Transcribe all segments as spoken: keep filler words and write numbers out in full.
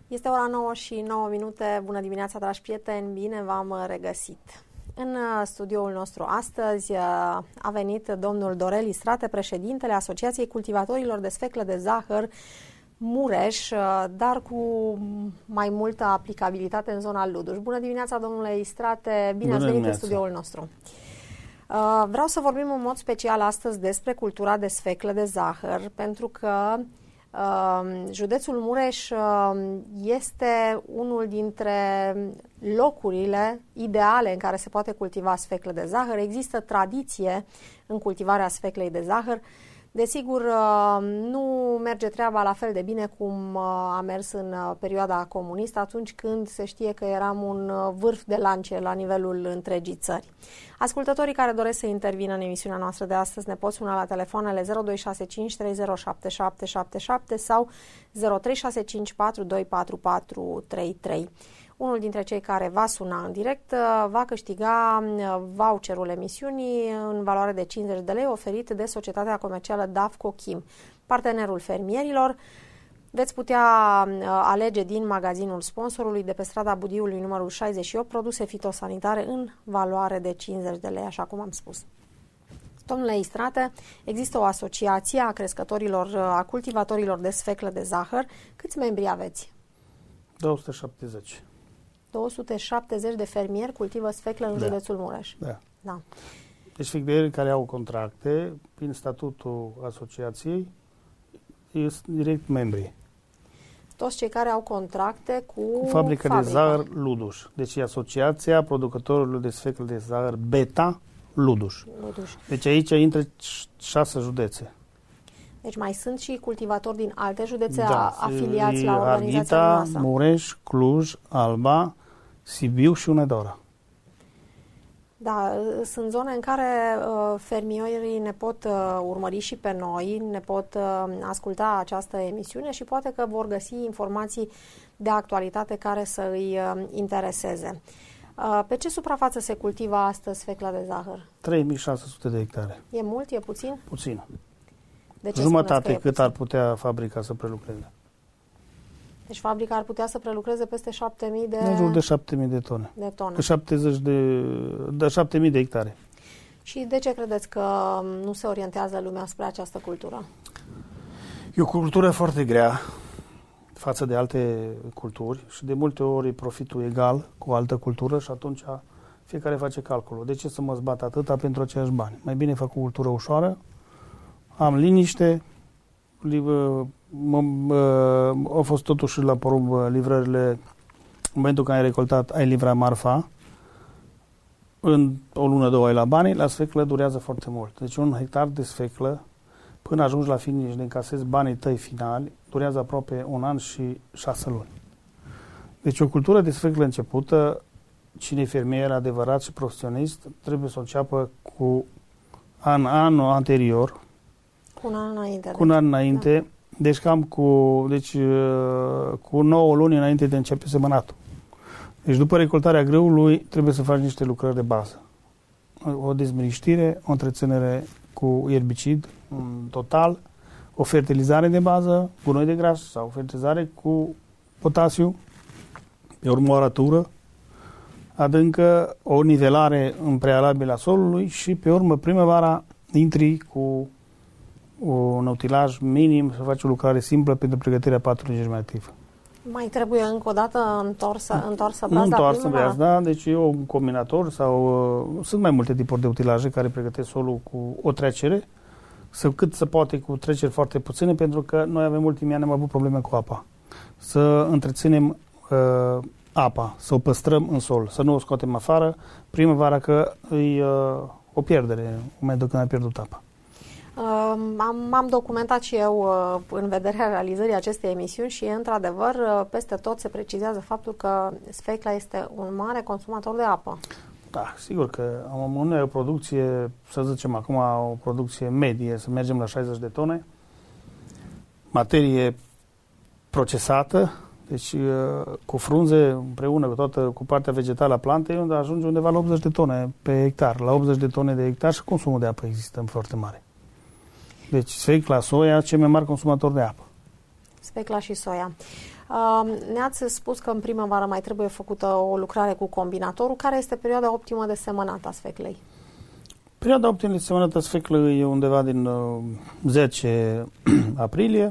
Este ora nouă și nouă minute. Bună dimineața, dragi prieteni, bine v-am regăsit. În studioul nostru astăzi a venit domnul Dorel Istrate, președintele Asociației Cultivatorilor de Sfeclă de Zahăr Mureș, dar cu mai multă aplicabilitate în zona Luduș. Bună dimineața, domnule Istrate, bine ați venit în studioul nostru. Vreau să vorbim în mod special astăzi despre cultura de sfeclă de zahăr, pentru că județul Mureș este unul dintre locurile ideale în care se poate cultiva sfeclă de zahăr. Există tradiție în cultivarea sfeclei de zahăr. Desigur, nu merge treaba la fel de bine cum a mers în perioada comunistă, atunci când se știe că eram un vârf de lance la nivelul întregii țări. Ascultătorii care doresc să intervină în emisiunea noastră de astăzi ne pot suna la telefoanele zero doi șase cinci trei zero șapte șapte șapte șapte sau zero trei șase cinci patru doi patru patru trei trei. Unul dintre cei care va suna în direct va câștiga voucherul emisiunii în valoare de cincizeci de lei oferit de Societatea Comercială Dafco Chim, partenerul fermierilor. Veți putea alege din magazinul sponsorului de pe strada Budiului numărul șaizeci și opt produse fitosanitare în valoare de cincizeci de lei, așa cum am spus. Domnule Istrate, există o asociație a crescătorilor, a cultivatorilor de sfeclă de zahăr. Câți membri aveți? două sute șaptezeci. două sute șaptezeci de fermieri cultivă sfeclă în da. județul Mureș. Da. Da. Deci fermierii care au contracte, prin statutul asociației, sunt direct membri. Toți cei care au contracte cu, cu fabrica, fabrica de zahăr Luduș. Deci e Asociația Producătorilor de Sfeclă de Zahăr Beta Luduș. Luduș. Deci aici intră șase județe. Deci mai sunt și cultivatori din alte județe da, afiliați la organizația Arghita, noastră. Mureș, Cluj, Alba, Sibiu și Hunedoara. Da, sunt zone în care uh, fermierii ne pot uh, urmări și pe noi, ne pot uh, asculta această emisiune și poate că vor găsi informații de actualitate care să îi uh, intereseze. Uh, pe ce suprafață se cultivă astăzi sfecla de zahăr? trei mii șase sute de hectare. E mult? E puțin? Puțin. De ce jumătate cât puțin? Ar putea fabrica să prelucreze. Deci fabrica ar putea să prelucreze peste șapte mii de... În jur de șapte mii de tone. De tone. De șaptezeci de... de șapte mii de hectare. Și de ce credeți că nu se orientează lumea spre această cultură? E o cultură foarte grea față de alte culturi și de multe ori profitul egal cu o altă cultură și atunci fiecare face calculul. De ce să mă zbat atâta pentru aceiași bani? Mai bine fac o cultură ușoară, am liniște, au fost totuși la porumb livrările, în momentul când ai recoltat, ai livrat marfa, în o lună, două ai la bani, la sfeclă durează foarte mult. Deci un hectar de sfeclă, până ajungi la finish, de încasezi banii tăi finali, durează aproape un an și șase luni. Deci o cultură de sfeclă începută, cine e fermier adevărat și profesionist, trebuie să o înceapă cu an, anul anterior, cu un an înainte. Cu un an înainte, da. Deci cam cu, deci, cu nouă luni înainte de începe semănatul. Deci după recoltarea grâului trebuie să faci niște lucrări de bază. O dezmiriștire, o întreținere cu erbicid în total, o fertilizare de bază, gunoi de gras sau fertilizare cu potasiu, pe urmă o arătură adâncă, o nivelare în prealabil a solului și pe urmă primăvara intri cu un utilaj minim, să faci o lucrare simplă pentru pregătirea patrului germinativ. Mai trebuie încă o dată întorsă, întorsă brazda? Întorsă brazda, deci e un combinator sau uh, sunt mai multe tipuri de utilaje care pregătesc solul cu o trecere, să, cât se poate cu treceri foarte puține, pentru că noi avem ultimii ani am avut probleme cu apa. Să întreținem uh, apa, să o păstrăm în sol, să nu o scoatem afară primăvara, că e uh, o pierdere în momentul când ai pierdut apa. M-am, am documentat și eu uh, în vederea realizării acestei emisiuni și, într-adevăr, uh, peste tot se precizează faptul că sfecla este un mare consumator de apă. Da, sigur că am o producție, să zicem acum, o producție medie, să mergem la șaizeci de tone, materie procesată, deci uh, cu frunze, împreună cu toată, cu partea vegetală a plantei, unde ajunge undeva la optzeci de tone pe hectar. La optzeci de tone de hectar și consumul de apă există foarte mare. Deci sfecla, soia, cei mai mari consumatori de apă. Sfecla și soia. Ne-ați spus că în primăvară mai trebuie făcută o lucrare cu combinatorul. Care este perioada optimă de semănat a sfeclei? Perioada optimă de semănat a sfeclei e undeva din zece aprilie,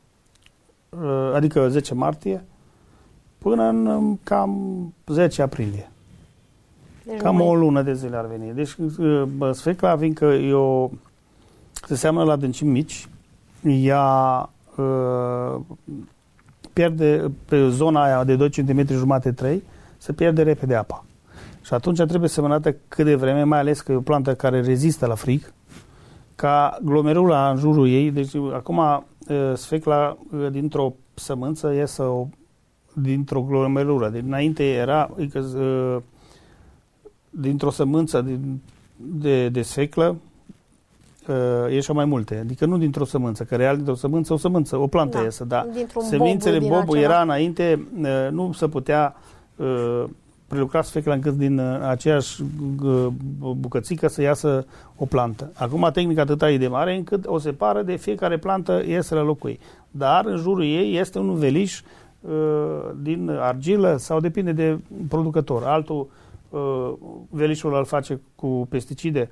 adică zece martie, până în cam zece aprilie. Deci cam o lună de zile ar veni. Deci sfecla, fiindcă e o, se seamănă la adâncimi mici, ea uh, pierde pe zona aia de doi centimetri jumate trei, se pierde repede apa. Și atunci trebuie semănată cât de vreme, mai ales că e o plantă care rezistă la frig, ca glomerula în jurul ei. Deci acum uh, sfecla uh, dintr-o sămânță iese o, dintr-o glomerulă. Deci înainte era adică, uh, dintr-o sămânță de, de, de sfeclă uh, ieșeau mai multe. Adică nu dintr-o sămânță, că real dintr-o sămânță, o sămânță, o plantă da, iese, dar semințele bobu, bobu era înainte, uh, nu se putea uh, prelucra sfecla încât din uh, aceeași uh, bucățică să iasă o plantă. Acum tehnica atâta e de mare încât o separă de fiecare plantă iese la locul ei. Dar în jurul ei este un veliș uh, din argilă sau depinde de producător. Altul uh, velișul îl face cu pesticide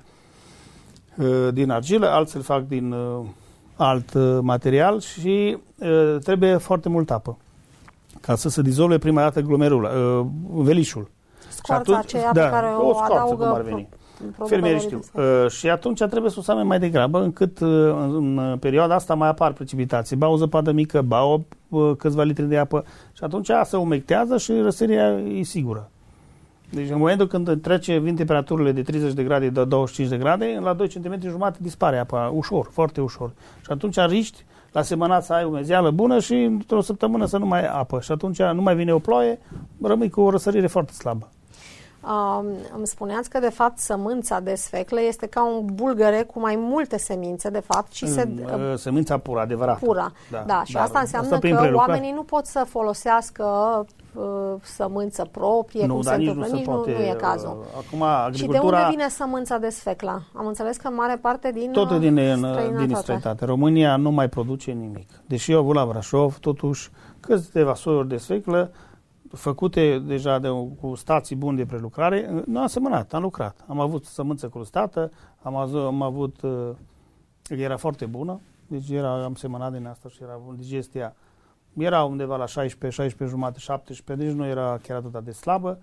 uh, din argilă, alții îl fac din uh, alt uh, material și uh, trebuie foarte mult apă ca să se dizolve prima dată glomerula, uh, velișul. Scoarța aceea da, pe care o, o scoarță, adaugă cum ar veni. Fermierii știu. Uh, și atunci trebuie să o same mai degrabă, încât uh, în, în perioada asta mai apar precipitații. Ba o zăpadă mică, ba o, uh, câțiva litri de apă și atunci se umectează și răsărirea e sigură. Deci în momentul când trece, vin temperaturile de treizeci de grade, de douăzeci și cinci de grade, la doi centimetri jumate dispare apa, ușor, foarte ușor. Și atunci riști la semănat să ai umezeală bună și într-o săptămână să nu mai ai apă. Și atunci nu mai vine o ploaie, rămâi cu o răsărire foarte slabă. Uh, îmi spuneați că, de fapt, sămânța de sfeclă este ca un bulgăre cu mai multe semințe, de fapt, și se... Uh, semința pură, adevărat. Pura, da. da și asta înseamnă asta că oamenii nu pot să folosească uh, sămânță proprie, nu, cum se întâmplă, nici nu, nu e cazul. Acum, agricultura... Și de unde vine sămânța de sfeclă? Am înțeles că în mare parte din Totul din, străinătate. din străinătate. România nu mai produce nimic. Deși eu am avut la Brașov, totuși, câteva soiuri de sfeclă făcute deja de, cu stații bune de prelucrare, nu am semănat, am lucrat. Am avut sămânță crustată, am, az, am avut, era foarte bună, deci era, am semănat din asta și era digestia, era undeva la șaisprezece, șaisprezece jumate, șaptesprezece, deci nu era chiar atât de slabă,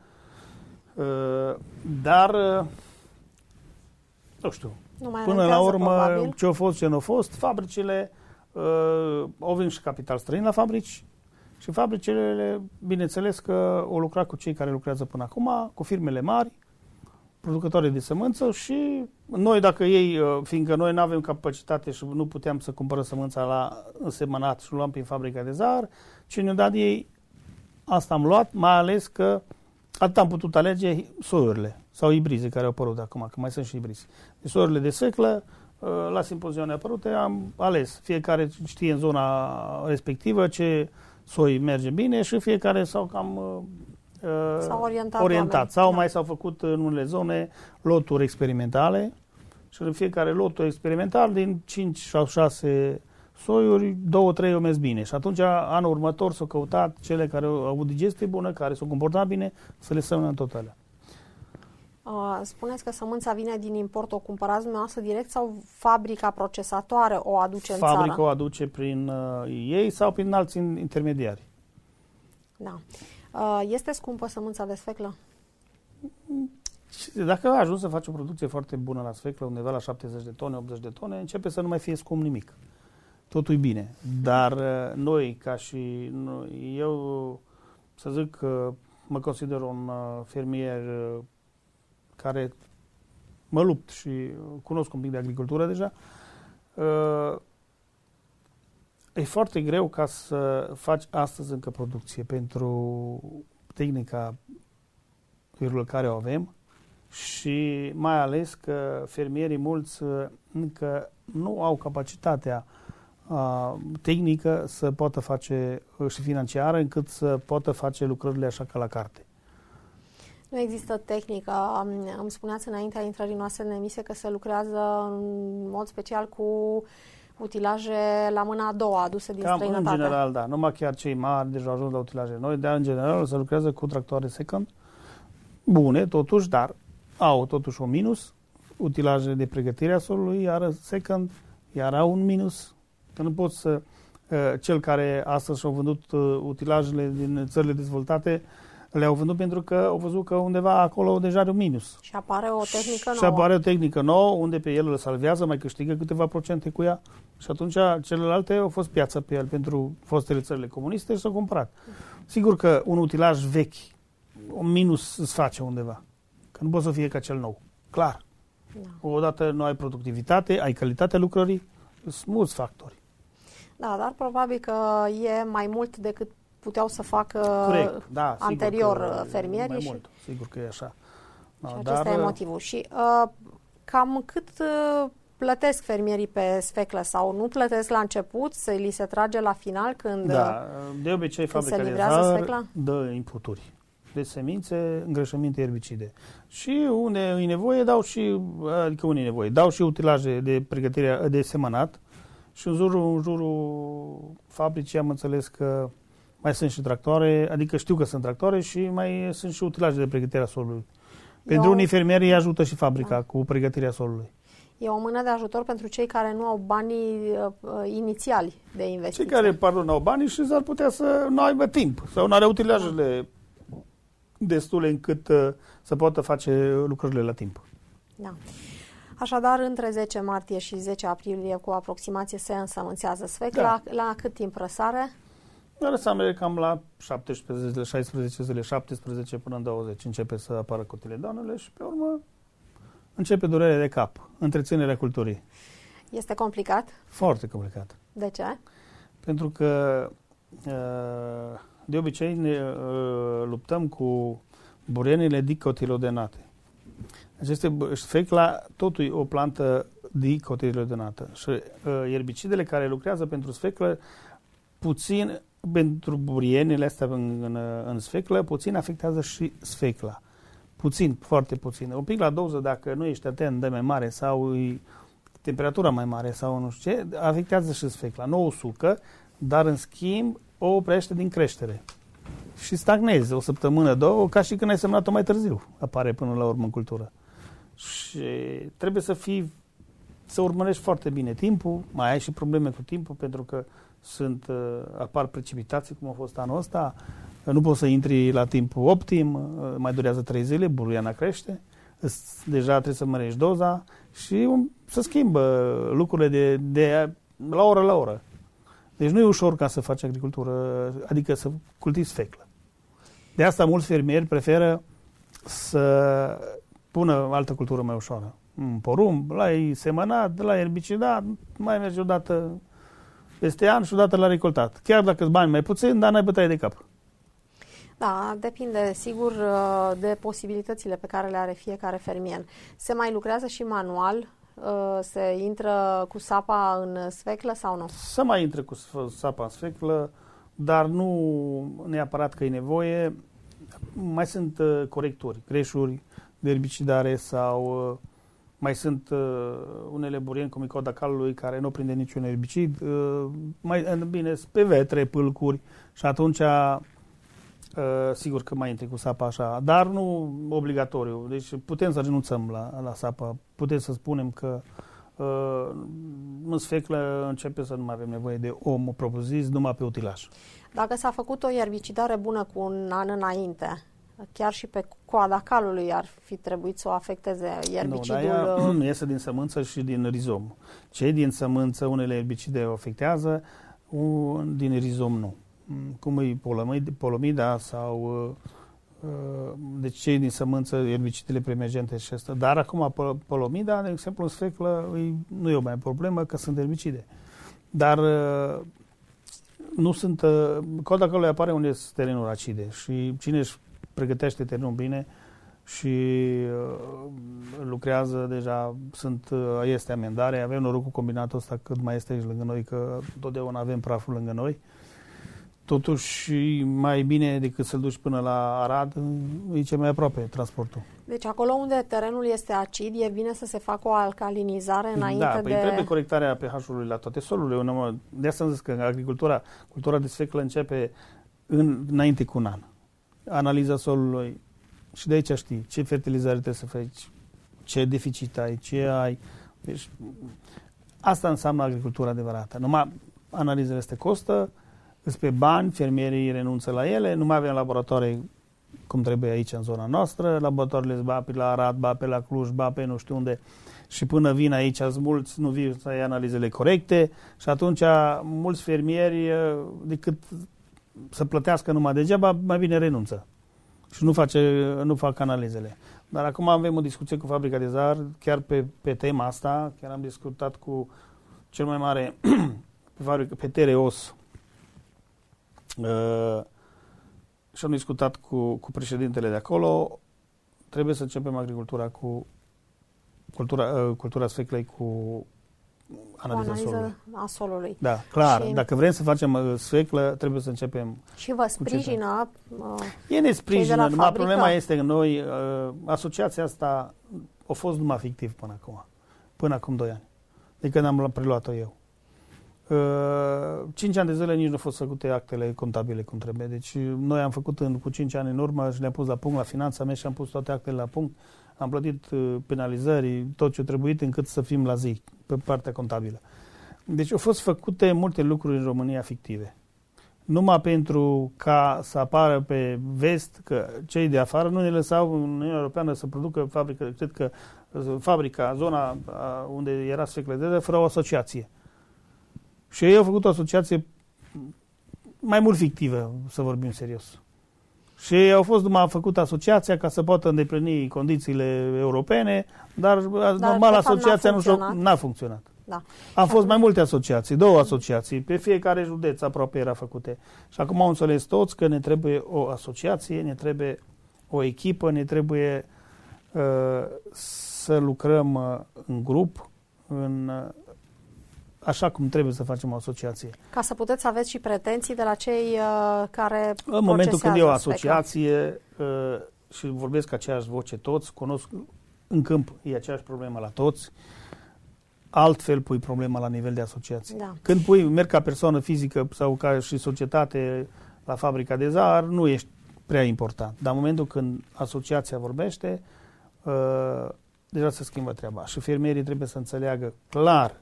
dar, nu știu, nu până la urmă, ce a fost, ce nu a fost, fabricile, au venit și capital străin la fabrici, și fabricile, bineînțeles că o lucra cu cei care lucrează până acum, cu firmele mari, producătorii de sămânță și noi, dacă ei, fiindcă noi nu avem capacitate și nu puteam să cumpărăm sămânța la însemănat și luam prin fabrica de zahăr, ce ne-au dat ei, asta am luat, mai ales că atât am putut alege soiurile sau ibrize care au apărut acum, că mai sunt și ibrizi. Deci soiurile de sfeclă, la simpozioane apărute, am ales. Fiecare știe în zona respectivă ce soi merge bine și fiecare s-au cam uh, s-au orientat, orientat. Sau da. mai s-au făcut în unele zone loturi experimentale și în fiecare lot experimental din cinci sau șase soiuri, două, trei au mers bine. Și atunci anul următor s-au căutat cele care au avut digestie bună, care s-au comportat bine, să le semănăm tot alea. Uh, spuneți că sămânța vine din import, o cumpărați dumneavoastră direct sau fabrica procesatoare o aduce în țară? Fabrica o aduce prin uh, ei sau prin alți intermediari. Da. Uh, este scumpă sămânța de sfeclă? Dacă ajungi să faci o producție foarte bună la sfeclă, undeva la șaptezeci de tone, optzeci de tone, începe să nu mai fie scump nimic. Totul e bine. Dar uh, noi, ca și noi, eu, să zic că mă consider un uh, fermier uh, care mă lupt și cunosc un pic de agricultură deja, e foarte greu ca să faci astăzi încă producție pentru tehnica care o avem și mai ales că fermierii mulți încă nu au capacitatea tehnică să poată face și financiară încât să poată face lucrările așa ca la carte. Nu există tehnică. Îmi spuneați înaintea intrării noastre în emisie că se lucrează în mod special cu utilaje la mâna a doua aduse din Cam străinătate. în general, da. Numai chiar cei mari deja ajuns la utilaje noi, dar în general se lucrează cu tractoare second, bune totuși, dar au totuși un minus, utilaje de pregătire a solului, iar second, iar au un minus, că nu poți să, cel care astăzi și-au vândut utilajele din țările dezvoltate, le-au vândut pentru că au văzut că undeva acolo deja are un minus. Și apare o tehnică nouă. Și apare o tehnică nouă, unde pe el îl salvează, mai câștigă câteva procente cu ea. Și atunci celelalte au fost piață pe el pentru fostele țările comuniste și s-au cumpărat. Sigur că un utilaj vechi, un minus îți face undeva. Că nu poate să fie ca cel nou. Clar. Da. Odată nu ai productivitate, ai calitatea lucrării, sunt mulți factori. Da, dar probabil că e mai mult decât puteau să facă Corect, da, anterior fermierii. Mai și mult, sigur că e așa. Da, și acesta dar, e motivul. Și uh, cam cât uh, plătesc fermierii pe sfeclă sau nu plătesc la început, să li se trage la final când da, de obicei fabrica de zahăr dă inputuri de semințe, îngrășăminte, erbicide. Și unde e nevoie, dau și, adică unde e nevoie, dau și utilaje de pregătire de semănat și în jurul, în jurul fabricii am înțeles că mai sunt și tractoare, adică știu că sunt tractoare și mai sunt și utilaje de pregătire a solului. Pentru Eu... unii fermieri îi ajută și fabrica da. cu pregătirea solului. E o mână de ajutor pentru cei care nu au banii uh, inițiali de investiție. Cei care, pardon, nu au banii și s-ar putea să nu aibă timp sau nu are utilajele da. destule încât uh, să poată face lucrările la timp. Da. Așadar, între zece martie și zece aprilie, cu aproximație, se însămânțează sfecla. Da. La, la cât timp răsare? Răsare cam la șaptesprezece zile, șaisprezece zile, șaptesprezece până în douăzeci începe să apară cotiledoanele și pe urmă începe durerea de cap, întreținerea culturii. Este complicat? Foarte complicat. De ce? Pentru că de obicei ne luptăm cu burienile dicotilodenate. Aceste sfecla, totul e o plantă dicotilodenată și erbicidele care lucrează pentru sfeclă puțin, pentru burienile astea în, în, în sfeclă, puțin afectează și sfecla. Puțin, foarte puțin. Un pic la doză, dacă nu ești atent, de mai mare sau e temperatura mai mare sau nu știu ce, afectează și sfecla. Nu o sucă, dar în schimb o oprește din creștere. Și stagnezi o săptămână, două, ca și când ai semnat-o mai târziu. Apare până la urmă în cultură. Și trebuie să fii, să urmărești foarte bine timpul, mai ai și probleme cu timpul, pentru că sunt, apar precipitații, cum a fost anul ăsta, nu poți să intri la timpul optim, mai durează trei zile, buruiana crește, deja trebuie să mărești doza și se schimbă lucrurile de, de la oră la oră. Deci nu e ușor ca să faci agricultură, adică să cultivi sfeclă. De asta mulți fermieri preferă să pună altă cultură mai ușoară. Un porumb, l-ai semănat, l-ai erbicidat, mai mergi odată peste an și odată l-a recoltat. Chiar dacă îți bani mai puțin, dar n-ai bătaie de cap. Da, depinde, sigur, de posibilitățile pe care le are fiecare fermier. Se mai lucrează și manual? Se intră cu sapa în sfeclă sau nu? Se mai intră cu sapa în sfeclă, dar nu neapărat că e nevoie. Mai sunt corecturi, creșuri de erbicidare sau mai sunt unele burieni cum e coada calului care nu prinde niciun erbicid. Mai bine, pe vetre, pâlcuri și atunci sigur că mai intri cu sapa așa, dar nu obligatoriu. Deci putem să renunțăm la, la sapă. Putem să spunem că uh, în sfeclă începe să nu mai avem nevoie de om propriu-zis, numai pe utilaj. Dacă s-a făcut o ierbicidare bună cu un an înainte, chiar și pe coada calului ar fi trebuit să o afecteze ierbicidul? Nu, dar ea iese din sămânță și din rizom. Cei din sămânță, unele erbicide o afectează, un, din rizom nu. Cum e polomida sau deci cei din sămânță, erbicidele preemergente și asta. Dar acum polomida, de exemplu, în sfeclă nu e o mai problemă, că sunt erbicide. Dar nu sunt, coada calului apare unde sunt terenuri acide și cine își pregătește terenul bine și lucrează deja, sunt, este amendare, avem noroc cu combinatul ăsta cât mai este aici lângă noi, că totdeauna avem praful lângă noi. totuși mai bine decât să-l duci până la Arad, e cel mai aproape transportul. Deci acolo unde terenul este acid, e bine să se facă o alcalinizare înainte da, de... Da, păi trebuie corectarea pH-ului la toate solurile. De asta am zis că agricultura, cultura de sfeclă începe în, înainte cu un an. Analiza solului și de aici știi ce fertilizare trebuie să faci, ce deficit ai, ce ai. Deci asta înseamnă agricultura adevărată. Numai analizele astea costă, îți pe bani, fermierii renunță la ele, nu mai avem laboratoare cum trebuie aici în zona noastră, laboratoarele îți ba pe la Arad, ba pe la Cluj, ba pe nu știu unde și până vin aici mulți, nu vin să ai analizele corecte și atunci mulți fermieri, decât să plătească numai degeaba, mai bine renunță și nu, face, nu fac analizele. Dar acum avem o discuție cu fabrica de zahăr, chiar pe, pe tema asta, chiar am discutat cu cel mai mare pe, fabrică, pe Tereos, uh, și am discutat cu, cu președintele de acolo. Trebuie să începem agricultura cu cultura, uh, cultura sfeclei cu analiza, analiza solului. a solului. Da, clar. Și dacă vrem să facem uh, sfeclă, trebuie să începem. Și vă sprijină uh, E ne sprijină, numai problema este că noi, uh, asociația asta a fost numai fictiv până acum. Până acum doi ani. De când am preluat-o eu. Uh, cinci ani de zile nici nu au fost făcute actele contabile cum trebuie. Deci noi am făcut în, cu cinci ani în urmă și le-am pus la punct la finanța mea și am pus toate actele la punct. Am plătit uh, penalizări, tot ce a trebuit încât să fim la zi pe partea contabilă. Deci au fost făcute multe lucruri în România fictive. Numai pentru ca să apară pe vest că cei de afară nu ne lăsau în Uniunea Europeană să producă fabrică, cred că fabrica, zona unde era sfeclă de fără o asociație. Și ei au făcut o asociație mai mult fictivă, să vorbim serios. Și ei au fost numai făcut asociația ca să poată îndeplini condițiile europene, dar, dar normal asociația nu n-a funcționat. Da. Am fost mai multe asociații, două asociații, pe fiecare județ aproape era făcute. Și acum au înțeles toți că ne trebuie o asociație, ne trebuie o echipă, ne trebuie uh, să lucrăm uh, în grup, în... Uh, așa cum trebuie să facem o asociație. Ca să puteți să aveți și pretenții de la cei uh, care în momentul când e o asociație uh, și vorbesc aceeași voce toți, cunosc în câmp, e aceeași problemă la toți, altfel pui problema la nivel de asociație. Da. Când pui, merg ca persoană fizică sau ca și societate la fabrica de zahăr, nu ești prea important. Dar în momentul când asociația vorbește, uh, deja se schimbă treaba. Și fermierii trebuie să înțeleagă clar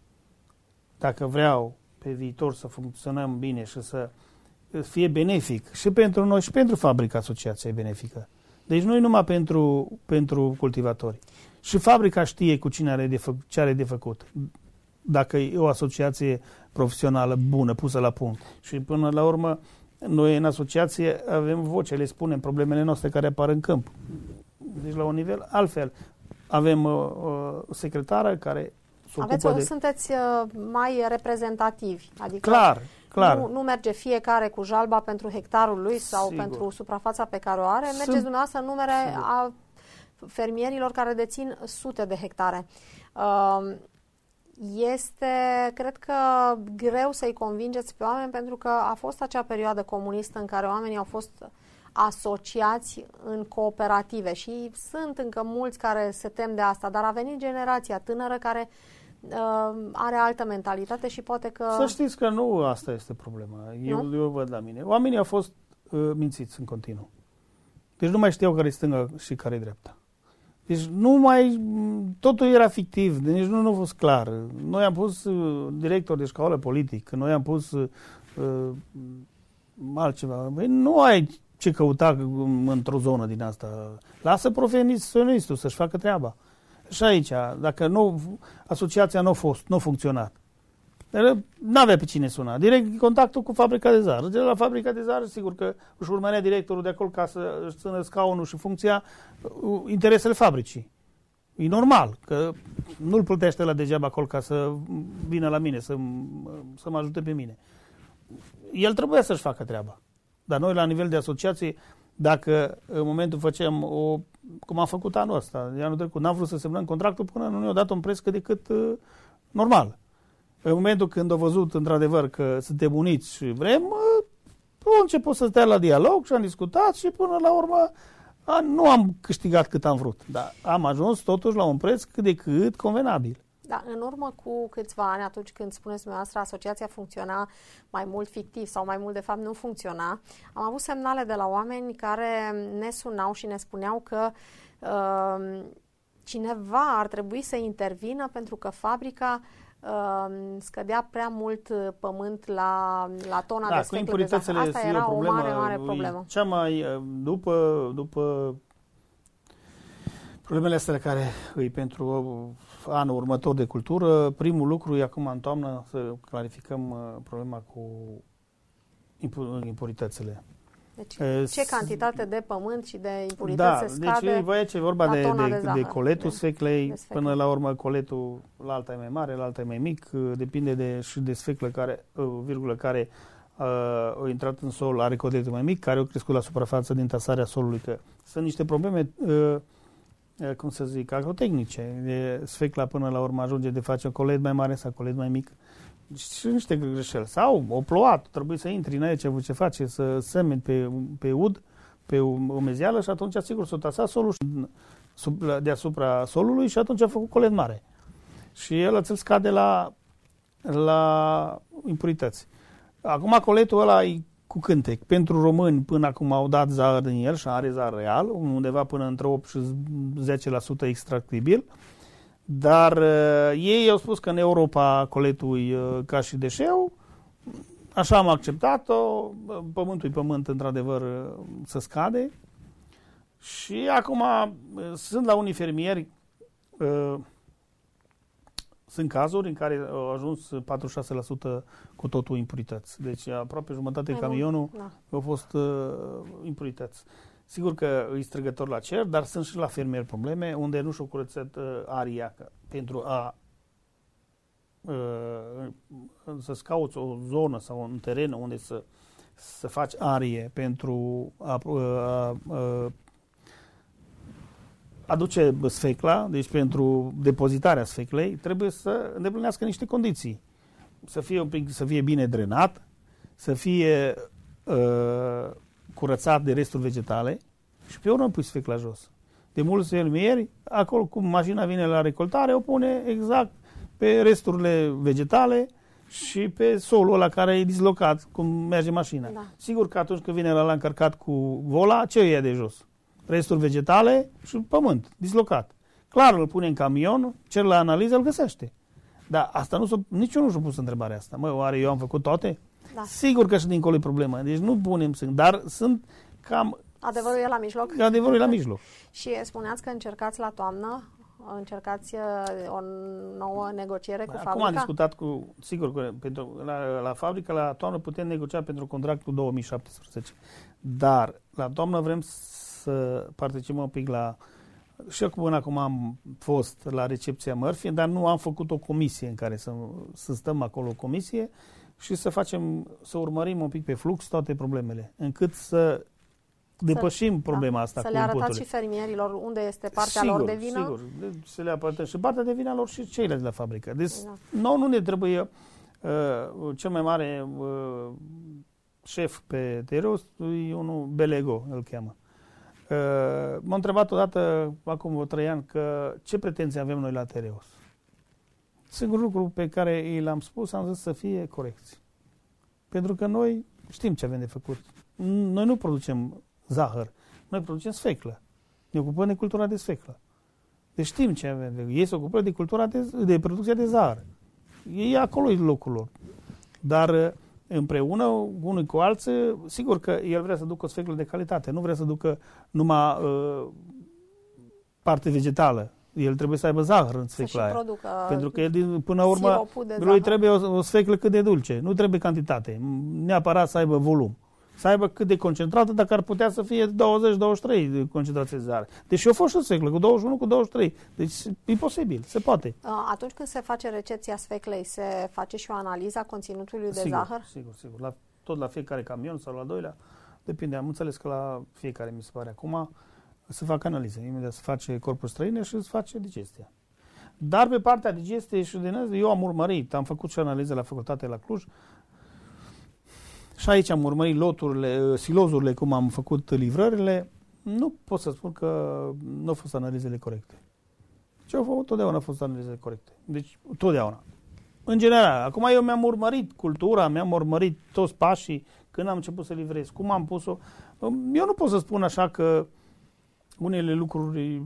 dacă vreau pe viitor să funcționăm bine și să fie benefic și pentru noi și pentru fabrica, asociația e benefică. Deci nu e numai pentru, pentru cultivatori. Și fabrica știe cu cine are de fă, ce are de făcut. Dacă e o asociație profesională bună, pusă la punct. Și până la urmă, noi în asociație avem voce, le spunem problemele noastre care apar în câmp. Deci la un nivel altfel. Avem o, o secretară care Aveți, de... sunteți mai reprezentativi, adică clar, clar. Nu, nu merge fiecare cu jalba pentru hectarul lui sau Sigur. pentru suprafața pe care o are, mergeți Sunt... dumneavoastră în numere Sigur. a fermierilor care dețin sute de hectare. Este, cred că, greu să-i convingeți pe oameni pentru că a fost acea perioadă comunistă în care oamenii au fost asociați în cooperative și sunt încă mulți care se tem de asta, dar a venit generația tânără care uh, are altă mentalitate și poate că... Să știți că nu asta este problema. Eu, eu văd la mine. Oamenii au fost uh, mințiți în continuu. Deci nu mai știau care e stânga și care e dreapta. Deci nu mai... Totul era fictiv, deci nu, nu a fost clar. Noi am pus uh, director de școală politic, noi am pus uh, uh, altceva. Băi, nu ai ce căuta într-o zonă din asta. Lasă profesionistul să-și facă treaba. Și aici, dacă nu, asociația nu a fost, nu a funcționat, n-avea pe cine suna. Direct contactul cu fabrica de zahăr. De la fabrica de zahăr, sigur că își urmărea directorul de acolo ca să își țină scaunul și funcția interesele fabricii. E normal, că nu-l plătește la degeaba acolo ca să vină la mine, să, să mă ajute pe mine. El trebuia să-și facă treaba. Dar noi, la nivel de asociație, dacă în momentul făceam o, cum am făcut anul ăsta, anul trecut, n-am vrut să semnăm contractul până nu ne-au dat un preț cât de cât uh, normal. În momentul când au văzut, într-adevăr, că suntem uniți și vrem, uh, Au început să stea la dialog și am discutat și până la urmă a, nu am câștigat cât am vrut, dar am ajuns totuși la un preț cât de cât convenabil. Da, în urmă cu câțiva ani, atunci când spuneți dumneavoastră, asociația funcționa mai mult fictiv sau mai mult de fapt nu funcționa, am avut semnale de la oameni care ne sunau și ne spuneau că uh, cineva ar trebui să intervină pentru că fabrica uh, scădea prea mult pământ la, la tona da, de sfeclă de zahăr. Asta era o, problemă, o mare, mare problemă. Cea mai, după, după problemele astea care îi pentru anul următor de cultură, primul lucru e acum în toamnă să clarificăm uh, problema cu impuritățile. Deci, ce cantitate de pământ și de impurități da, se scade? Deci băie, ce vorba de, de, de, de coletul de, sfeclei, de sfeclă. Până la urmă coletul la alta e mai mare, la alta e mai mic, depinde de, și de sfeclă care, virgulă, care uh, a intrat în sol, are coletul mai mic, care a crescut la suprafață din tasarea solului, că sunt niște probleme uh, cum să zic, agrotehnice. Sfecla până la urmă ajunge de face un colet mai mare sau colet mai mic. Și niște greșeli. Sau o plouat, trebuie să intri, n-ai ce, ce face, să semeni pe, pe ud, pe umezeală și atunci, sigur, s-o tasa solul deasupra solului și atunci a făcut colet mare. Și el îți scade la, la impurități. Acum coletul ăla e cu cântec. Pentru români până acum au dat zahăr din el și are zahăr real, undeva până între opt și zece la sută extractibil, dar uh, ei au spus că în Europa coletul e uh, ca și deșeu, așa am acceptat-o, pământul e pământ, într-adevăr, uh, să scade și acum uh, sunt la unii fermieri uh, sunt cazuri în care au ajuns patruzeci și șase la sută cu totul impurități. Deci aproape jumătate de camionul da. au fost uh, impurități. Sigur că e strigător la cer, dar sunt și la fermieri probleme unde nu și-o curățat uh, aria pentru a uh, să-ți cauți o zonă sau un teren unde să, să faci arie pentru a, a, a, a aduce sfecla, deci pentru depozitarea sfeclei, trebuie să îndeplinească niște condiții. Să fie, un pic, să fie bine drenat, să fie uh, curățat de resturi vegetale și pe urmă pui sfecla jos. De mulți fermieri, acolo cum mașina vine la recoltare, o pune exact pe resturile vegetale și pe solul ăla care e dislocat, cum merge mașina. Da. Sigur că atunci când vine la încărcat cu vola, ce ia de jos? Resturi vegetale și pământ, dislocat. Clar, îl pune în camion, cer la analiză, îl găsește. Dar asta nu s-o, nici eu nu și-o pus întrebarea asta. Mă, oare eu am făcut toate? Da. Sigur că și dincolo e problemă. Deci nu punem sân, dar sunt cam... Adevărul e la mijloc? Adevărul e la mijloc. Și spuneați că încercați la toamnă, încercați o nouă negociere cu Acum fabrica? Acum am discutat cu, sigur, că pentru, la, la fabrică, la toamnă putem negocia pentru contractul două mii șaptesprezece. Dar la toamnă vrem să participăm un pic la... Și eu până acum am fost la recepția Murphy, dar nu am făcut o comisie în care să, să stăm acolo, o comisie, și să facem, să urmărim un pic pe flux toate problemele, încât să depășim să, problema asta să cu le arătați inputurile. și fermierilor unde este partea sigur, lor de vină? Sigur, să le arătăm și partea de vină lor și ceilalți de la fabrică. Deci exact. nouă nu ne trebuie uh, cel mai mare uh, șef pe Tereos, e unul Belego, îl cheamă. Uh, m-a întrebat odată, acum o trei ani, că ce pretenții avem noi la Tereos. Singurul lucru pe care i l-am spus, am zis să fie corecți. Pentru că noi știm ce avem de făcut. Noi nu producem zahăr, noi producem sfeclă. Ne ocupăm de cultura de sfeclă. Deci știm ce avem de făcut. Ei se ocupă de cultura de, de producția de zahăr. Ei acolo e locul lor. Dar împreună, unul cu alții, sigur că el vrea să ducă o sfeclă de calitate, nu vrea să ducă numai uh, parte vegetală. El trebuie să aibă zahăr în sfecla aia. Producă, pentru că el, până la urmă, lui trebuie o, o sfeclă cât de dulce. Nu trebuie cantitate. Neapărat să aibă volum. Să aibă cât de concentrată, dacă ar putea să fie douăzeci douăzeci și trei de concentrație de zahăr. Deși a fost și o sfeclă, cu douăzeci și unu, cu douăzeci și trei. Deci e posibil, se poate. Atunci când se face recepția sfeclei, se face și o analiză a conținutului de sigur, zahăr? Sigur, sigur. La, tot la fiecare camion sau la doilea. Depinde. Am înțeles că la fiecare, mi se pare acum, se fac analize. Imediat se face corpul străine și se face digestia. Dar pe partea digestiei și din eu am urmărit, am făcut și analize la facultate la Cluj Și aici am urmărit loturile, silozurile, cum am făcut livrările. Nu pot să spun că nu au fost analizele corecte. Ce au făcut, totdeauna au fost analizele corecte. Deci, totdeauna. În general. Acum eu mi-am urmărit cultura, mi-am urmărit toți pașii când am început să livrez, cum am pus-o. Eu nu pot să spun așa că unele lucruri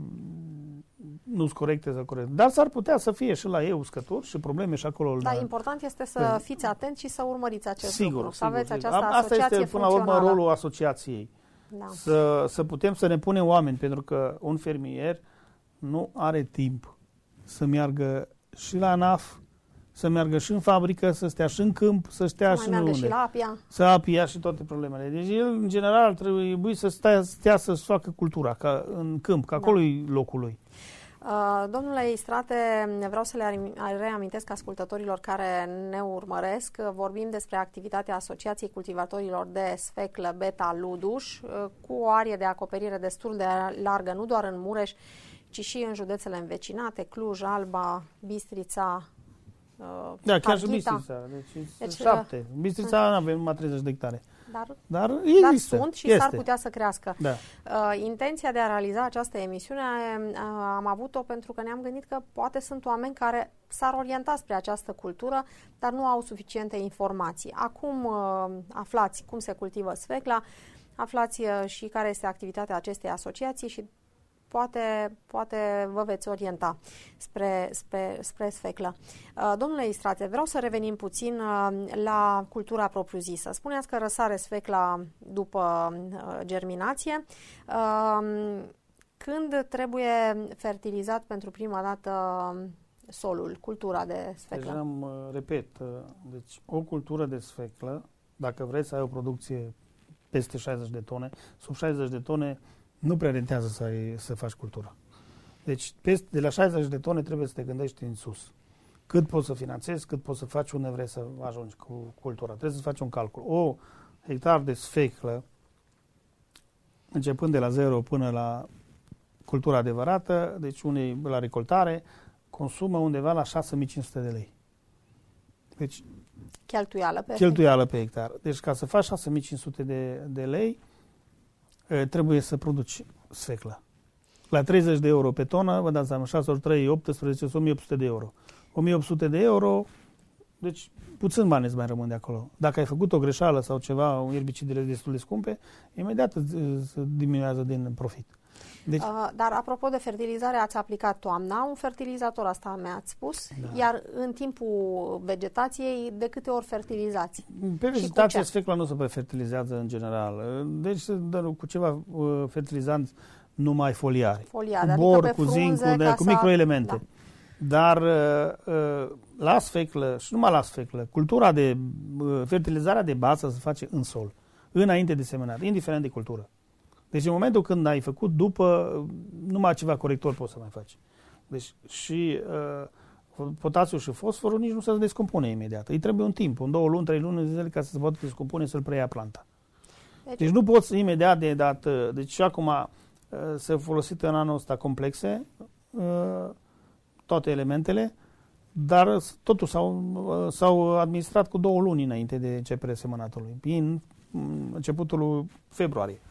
nu sunt corecte sau corecte. Dar s-ar putea să fie și la ei uscături și probleme și acolo. Dar da, important este să pe... fiți atenți și să urmăriți acest sigur, lucru. Să sigur, aveți sigur. această Asta asociație este până la urmă rolul asociației. Da. Să, să putem să ne punem oameni, pentru că un fermier nu are timp să meargă și la ANAF, să meargă și în fabrică, să stea și în câmp, să stea și în unde. Și la Apia. Să apia și toate problemele. Deci el, în general, trebuie să stea, stea să-și facă cultura ca în câmp, că acolo da. E locul lui. Uh, domnule Istrate, vreau să le reamintesc ascultătorilor care ne urmăresc. Vorbim despre activitatea Asociației Cultivatorilor de Sfeclă Beta Luduș, uh, cu o arie de acoperire destul de largă, nu doar în Mureș, ci și în județele învecinate, Cluj, Alba, Bistrița, uh, Da, chiar Harghita. și Bistrița. Deci, deci șapte. Bistrița nu avem numai treizeci de hectare. Dar, dar, există, dar sunt și este. S-ar putea să crească. Da. Uh, intenția de a realiza această emisiune uh, am avut-o pentru că ne-am gândit că poate sunt oameni care s-ar orienta spre această cultură, dar nu au suficiente informații. Acum uh, aflați cum se cultivă sfecla, aflați uh, și care este activitatea acestei asociații și Poate, poate vă veți orienta spre, spre, spre sfeclă. Uh, domnule Istrate, vreau să revenim puțin uh, la cultura propriu-zisă. Spuneați că răsare sfecla după uh, germinație. Uh, când trebuie fertilizat pentru prima dată solul, cultura de sfeclă? Deci am, repet, deci o cultură de sfeclă, dacă vrei să ai o producție peste șaizeci de tone, sub șaizeci de tone, nu prea rentează să, ai, să faci cultura. Deci peste, de la șaizeci de tone trebuie să te gândești în sus. Cât poți să finanțezi, cât poți să faci, unde vrei să ajungi cu cultura. Trebuie să faci un calcul. O hectar de sfeclă, începând de la zero până la cultura adevărată, deci unei la recoltare, consumă undeva la șase mii cinci sute de lei. Deci cheltuială pe, cheltuială pe hectar. Deci ca să faci șase mii cinci sute de, de lei, trebuie să produci sfeclă. La treizeci de euro pe tonă, vă dați seama, șase ori trei, optsprezece, o mie opt sute de euro. o mie opt sute de euro, deci puțin bani îți mai rămân de acolo. Dacă ai făcut o greșeală sau ceva, un erbicidele destul de scumpe, imediat se diminuează din profit. Deci, uh, dar apropo de fertilizare, ați aplicat toamna un fertilizator, asta mi-ați spus, da. Iar în timpul vegetației, de câte ori fertilizați? Pe vegetație sfecla nu se fertilizează în general. Deci se dă cu ceva uh, fertilizant numai foliari. Foliari, cu bor, adică pe cu zinc, cu, frunze, cu microelemente. Da. Dar uh, uh, la sfeclă, și numai la sfeclă, cultura de uh, fertilizarea de bază se face în sol, înainte de seminat, indiferent de cultură. Deci în momentul când ai făcut după, numai ceva corector poți să mai faci. Deci și uh, potasiul și fosforul nici nu se descompune imediat. Îi trebuie un timp, un două luni, trei luni de zile ca să se poată descompune, să-l preia planta. Deci, deci nu poți imediat de dat. Deci și acum uh, se folosit în anul ăsta complexe, uh, toate elementele, dar totuși s-au, uh, s-au administrat cu două luni înainte de începerea semănatului, în începutul februarie.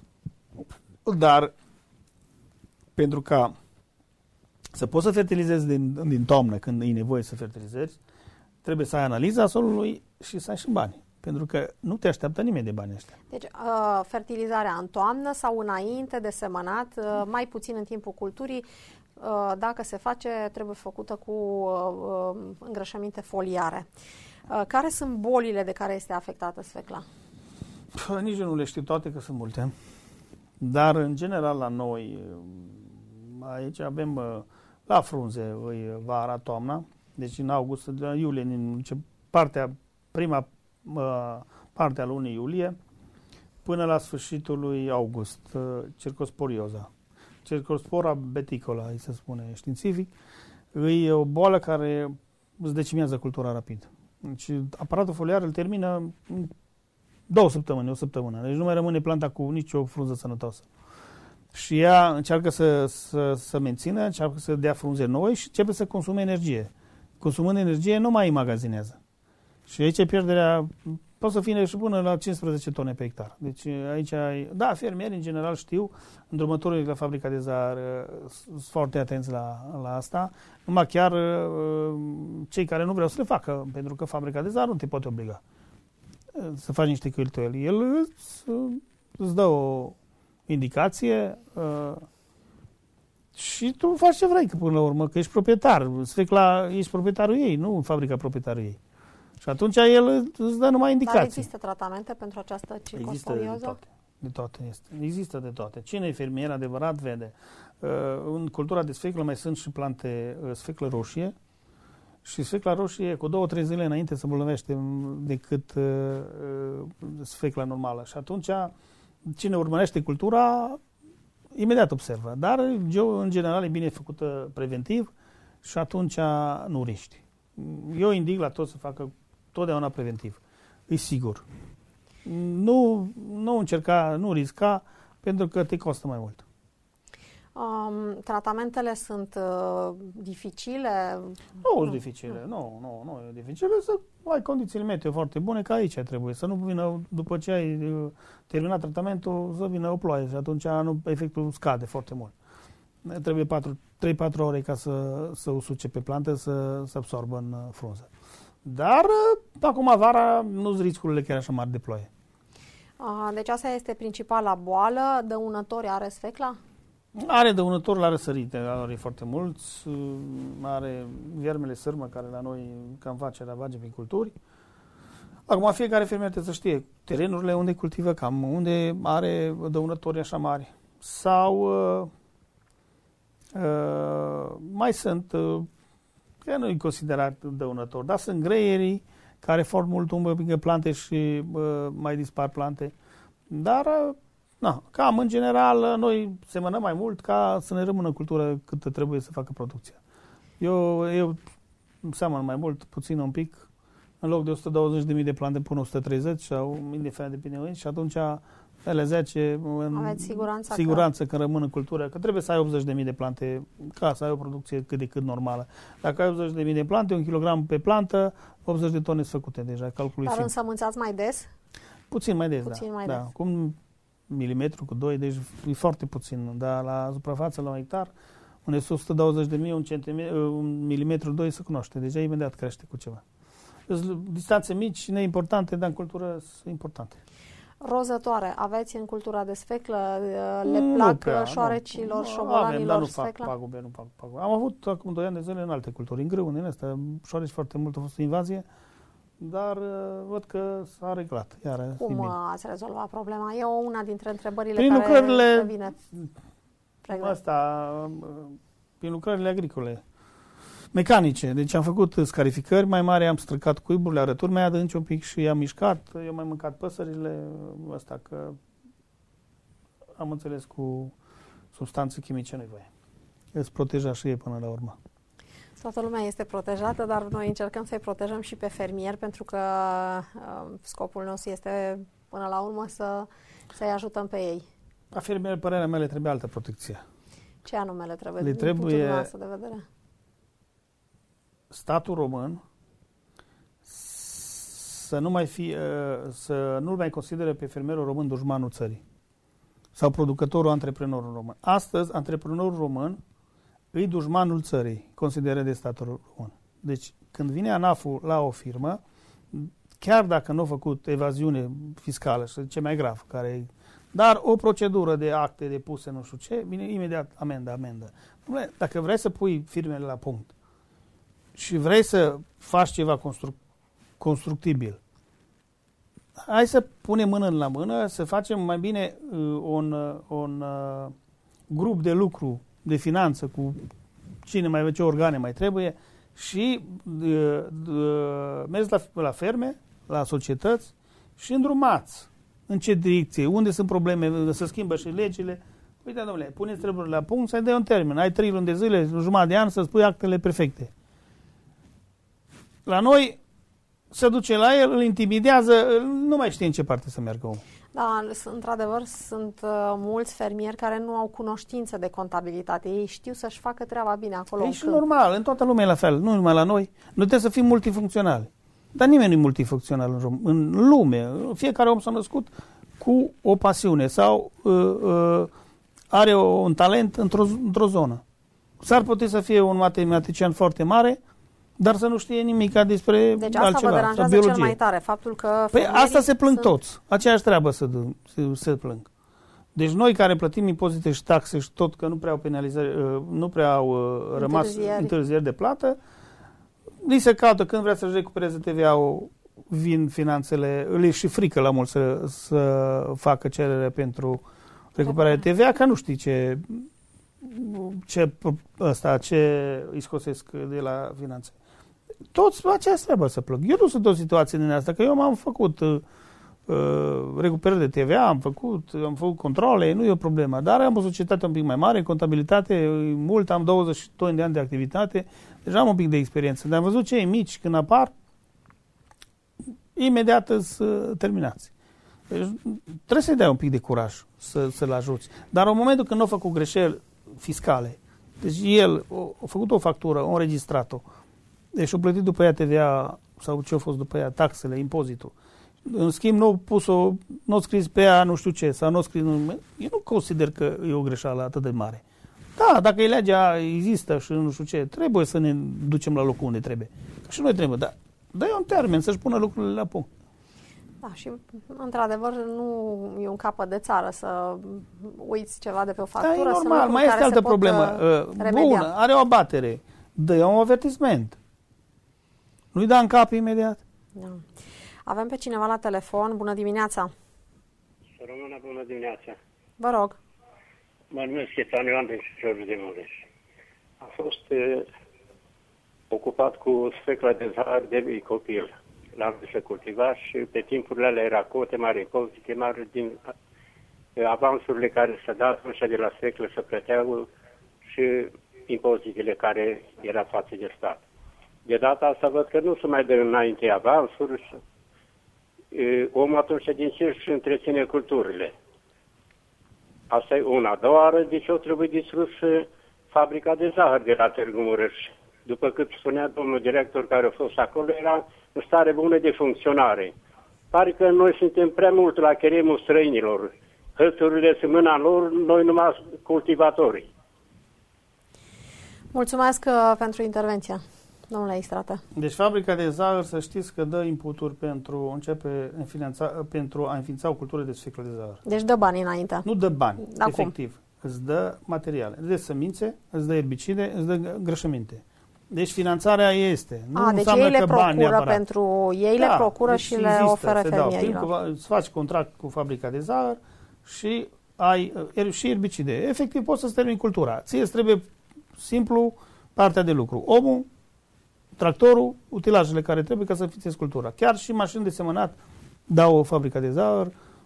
Dar pentru ca să poți să fertilizezi din, din toamnă, când e nevoie să fertilizezi, trebuie să ai analiza solului și să ai și bani. Pentru că nu te așteaptă nimeni de bani ăștia. Deci uh, fertilizarea în toamnă sau înainte de semănat, uh, mai puțin în timpul culturii, uh, dacă se face, trebuie făcută cu uh, îngrășăminte foliare. Uh, care sunt bolile de care este afectată sfecla? Păi, nici eu nu le știu toate, că sunt multe. Dar, în general, la noi, aici avem la frunze, vara, toamna, deci în august, în iulie, în partea, prima parte a lunii iulie, până la sfârșitul lui august, cercosporioza. Cercospora beticola, îi se spune științific, e o boală care îți decimează cultura rapid. Deci aparatul foliar îl termină două săptămâni, o săptămână. Deci nu mai rămâne planta cu nicio frunză sănătoasă. Și ea încearcă să, să, să mențină, încearcă să dea frunze noi și începe să consume energie. Consumând energie, nu mai magazinează. Și aici pierderea poate să fie și până la cincisprezece tone pe hectar. Deci aici, da, fermierii în general știu, îndrumătorii la fabrica de zahăr sunt foarte atenți la, la asta, numai chiar cei care nu vreau să le facă, pentru că fabrica de zahăr nu te poate obliga să faci niște cheltuieli. El îți, îți dă o indicație și tu faci ce vrei, că până la urmă, că ești proprietar. Sfecla, ești proprietarul ei, nu fabrica proprietarul ei. Și atunci el îți dă numai indicații. Dar există tratamente pentru această circosporioză? Există de toate. De toate este. Există de toate. Cine e fermier adevărat vede. Uh, în cultura de sfeclă mai sunt și plante uh, sfeclă roșie și sfecla roșie cu două, trei zile înainte se îmbolnăvește decât uh, uh, sfecla normală. Și atunci cine urmărește cultura imediat observă. Dar în general e bine făcută preventiv și atunci nu riști. Eu indic la toți să facă totdeauna preventiv. E sigur. Nu, nu încerca, nu risca, pentru că te costă mai mult. Um, tratamentele sunt uh, dificile? Nu sunt dificile, nu, nu, nu e dificile să ai condițiile meteo foarte bune, ca aici trebuie. Să nu vină, după ce ai uh, terminat tratamentul, să vină o ploaie și atunci nu, efectul scade foarte mult. Trebuie trei patru ore ca să, să usuce pe plantă, să, să absorbă în frunză. Dar acum vara nu sunt riscurile chiar așa mari de ploaie. A, deci asta este principala boală. Dăunători are sfecla? Are dăunători la răsărite, are foarte mulți. Are viermele sârmă, care la noi cam face ravage prin culturi. Acum fiecare fermier trebuie să știe terenurile unde cultivă, cam unde are dăunători așa mari. Sau uh, uh, mai sunt... Uh, că nu e considerat dăunător, dar sunt greierii care foarte mult umblă prin plante și uh, mai dispar plante. Dar, uh, na, cam în general, noi semănăm mai mult ca să ne rămână cultură cât trebuie să facă producția. Eu, eu seamăn mai mult, puțin un pic, în loc de o sută douăzeci de mii de plante pun o sută treizeci sau indiferent de bine unde, și atunci ele zece în aveți siguranța, siguranță că... că rămân în cultură, că trebuie să ai optzeci de mii de plante ca să ai o producție cât de cât normală. Dacă ai optzeci de mii de plante, un kilogram pe plantă, optzeci de tone sunt făcute deja, calculul. Dar însămânțați mai des? Puțin mai des, puțin da. Mai da. des. Cu un milimetru, cu doi, deci e foarte puțin, dar la suprafață, la un hectar, unde sunt o sută douăzeci de mii, un, un milimetru, doi se cunoaște, deja imediat crește cu ceva. Distanțe mici, neimportante, dar în cultură sunt importante. Rozătoare, aveți în cultura de sfeclă? Le plac prea, șoarecilor, șobolanilor sfecla? Avem, pagube, nu fac pagube. Am avut acum doi ani de zile în alte culturi, în grâu, în astea, șoareci foarte mult, a fost o invazie, dar văd că s-a reglat. Iar cum ați rezolvat problema? E una dintre întrebările prin care lucrările, vine asta, prin lucrările agricole. Mecanice. Deci am făcut scarificări mai mari, am străcat cuiburile, arături mai adânci un pic și am mișcat. Eu am mai mâncat păsările, asta că am înțeles cu substanțe chimice nu-i voie. Îți proteja și ei până la urmă. Toată lumea este protejată, dar noi încercăm să-i protejăm și pe fermieri, pentru că uh, scopul nostru este până la urmă să, să-i ajutăm pe ei. La fermieri, părerea mea, le trebuie altă protecție. Ce anume le trebuie? Le din trebuie punctul dumneavoastră de vedere? Statul român să nu mai fie, să nu-l mai considere pe fermierul român dușmanul țării sau producătorul, antreprenorul român. Astăzi, antreprenorul român îi dușmanul țării, consideră de statul român. Deci, când vine ANAF-ul la o firmă, chiar dacă nu a făcut evaziune fiscală, și ce mai grav, care, dar o procedură de acte depuse, nu știu ce, vine imediat amendă, amendă. Dacă vrei să pui firmele la punct și vrei să faci ceva constru- constructibil, hai să punem mână la mână, să facem mai bine uh, un, uh, un uh, grup de lucru, de finanță, cu cine mai ce organe mai trebuie și uh, uh, mergi la, la ferme, la societăți și îndrumați în ce direcție, unde sunt probleme, să schimbă și legile. Uite, domnule, puneți treburile la punct, să-i dai un termen. Ai trei luni de zile, jumătate de an, să spui actele perfecte. La noi se duce la el, îl intimidează, nu mai știe în ce parte să meargă omul. Da, într-adevăr, sunt uh, mulți fermieri care nu au cunoștință de contabilitate. Ei știu să-și facă treaba bine acolo. E și normal, în toată lumea e la fel, nu numai la noi. Noi trebuie să fim multifuncționali. Dar nimeni nu e multifuncțional în, Rom- în lume. Fiecare om s-a născut cu o pasiune sau uh, uh, are o, un talent într-o, într-o zonă. S-ar putea să fie un matematician foarte mare, dar să nu știe nimic despre deci asta altceva. vă deranjează cel mai tare, faptul că Păi asta se plâng sunt... toți. Aceeași treabă să, să, să plâng. Deci noi care plătim impozite și taxe și tot că nu prea au penalizări, nu prea au rămas întârzieri, întârzieri de plată, li se caută când vrea să-și recupereze T V A-ul, vin finanțele, le și frică la mult să, să facă cerere pentru recuperarea T V A, că nu știi ce ce ăsta, ce îi scosesc de la finanțe. Toți aceeași treabă să plâng. Eu nu sunt o situație din asta, că eu m-am făcut uh, recuperări de T V A, am făcut, am făcut controle, nu e o problemă, dar am o societate un pic mai mare, contabilitate mult, am douăzeci și doi de ani de activitate, deja am un pic de experiență, dar am văzut cei mici când apar, imediat să terminați. Deci, trebuie să-i dai un pic de curaj să, să-l ajuți. Dar în momentul când nu a făcut greșeli fiscale, deci el a făcut o factură, a înregistrat-o, deci a plătit după ea T V A sau ce a fost după ea, taxele, impozitul. În schimb, nu a pus-o, nu a scris pe ea nu știu ce, sau nu a scris... Nu, eu nu consider că e o greșeală atât de mare. Da, dacă e legea există și nu știu ce, trebuie să ne ducem la locul unde trebuie. Și noi trebuie, dar dă un termen să-și pună lucrurile la punct. Da, și într-adevăr nu e un capăt de țară să uiți ceva de pe o factură. Da, e normal, mai este altă problemă. Bună, are o abatere, dă-i un avertisment. Nu-i da în cap imediat. Da. Avem pe cineva la telefon. Bună dimineața! Să rămână bună dimineața! Vă rog! Mă numesc Chețan Ioan din Giurgiu de Mureș. Am fost uh, ocupat cu sfecla de zahăr de mic copil. L-am dus să cultiva și pe timpurile alea era cote mari, impozite mari din uh, avansurile care se dau atunci de la sfeclă să plăteau și impozitele care era față de stat. De data asta văd că nu se mai dă înainte avansuri și omul atunci din ce își întreține culturile. Asta e una. A doua oară, de ce o trebuie distrus fabrica de zahăr de la Târgu Mureș? După cât spunea domnul director care a fost acolo, era în stare bună de funcționare. Pare că noi suntem prea mult la cheremul străinilor. Hățurile sunt mâna lor, noi numai cultivatorii. Mulțumesc uh, pentru intervenția. Domnule Istrate. Deci fabrica de zahăr, să știți că dă inputuri pentru, începe înființa, pentru a înființa o cultură de sfeclă de zahăr. Deci dă bani înainte. Nu dă bani, da, efectiv. Cum? Îți dă materiale, îți dă semințe, îți dă erbicide, îți dă grășăminte. Deci finanțarea este. Nu a, deci ei le procură pentru ei, da, le procură deci și există, le oferă fermierilor. fermierilor. Îți faci contract cu fabrica de zahăr și ai er, și erbicide. Efectiv poți să-ți termini cultura. Ție îți trebuie simplu partea de lucru. Omul, tractorul, utilajele care trebuie ca să înființezi cultura. Chiar și mașini de semănat dau o fabrică de zahăr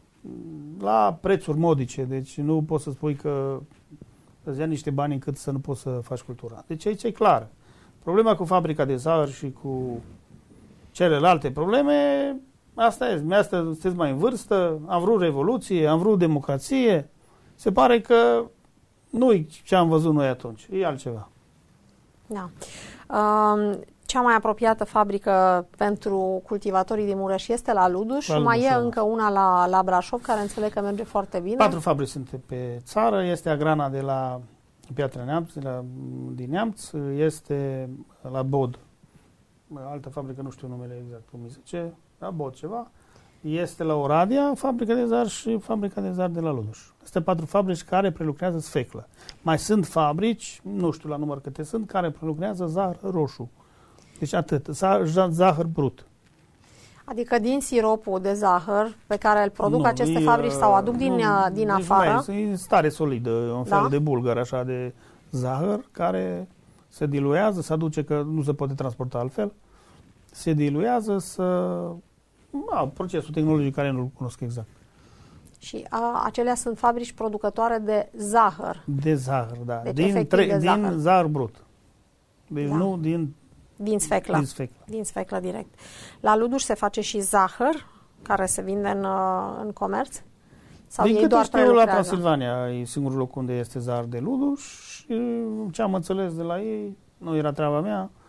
la prețuri modice. Deci nu poți să spui că îți ia niște bani încât să nu poți să faci cultura. Deci aici e clar. Problema cu fabrica de zahăr și cu celelalte probleme, asta e. Asta sunteți mai în vârstă, am vrut revoluție, am vrut democrație. Se pare că nu-i ce am văzut noi atunci, e altceva. Da. Um, cea mai apropiată fabrică pentru cultivatorii din Mureș este la Luduș. La mai Luduș, e încă una la, la Brașov, care înțeleg că merge foarte bine. Patru fabrici sunt pe țară. Este Agrana de la Piatra Neamț, de la, din Neamț, este la Bod. Altă fabrică, nu știu numele exact cum mi se zice, la Bod ceva. Este la Oradea, fabrica de zahăr și fabrica de zahăr de la Luduș. Este patru fabrici care prelucrează sfeclă. Mai sunt fabrici, nu știu la număr câte sunt, care prelucrează zahăr roșu. Deci atât, zahăr brut. Adică din siropul de zahăr pe care îl produc nu, aceste e, fabrici sau aduc din, nu, din afară? Mai, e stare solidă, un fel da? de bulgăr așa de zahăr care se diluează, se aduce că nu se poate transporta altfel, se diluează să... A, procesul tehnologic care nu-l cunosc exact. Și a, acelea sunt fabrici producătoare de zahăr. De zahăr, da. Deci din, tre- de zahăr. din zahăr brut. Deci da. nu din... Din sfeclă. Din sfeclă. Din sfeclă direct. La Luduș se face și zahăr, care se vinde în, în comerț? Sau din ei doar știu, la Transilvania e singurul loc unde este zahăr de Luduș și ce am înțeles de la ei, nu era treaba mea,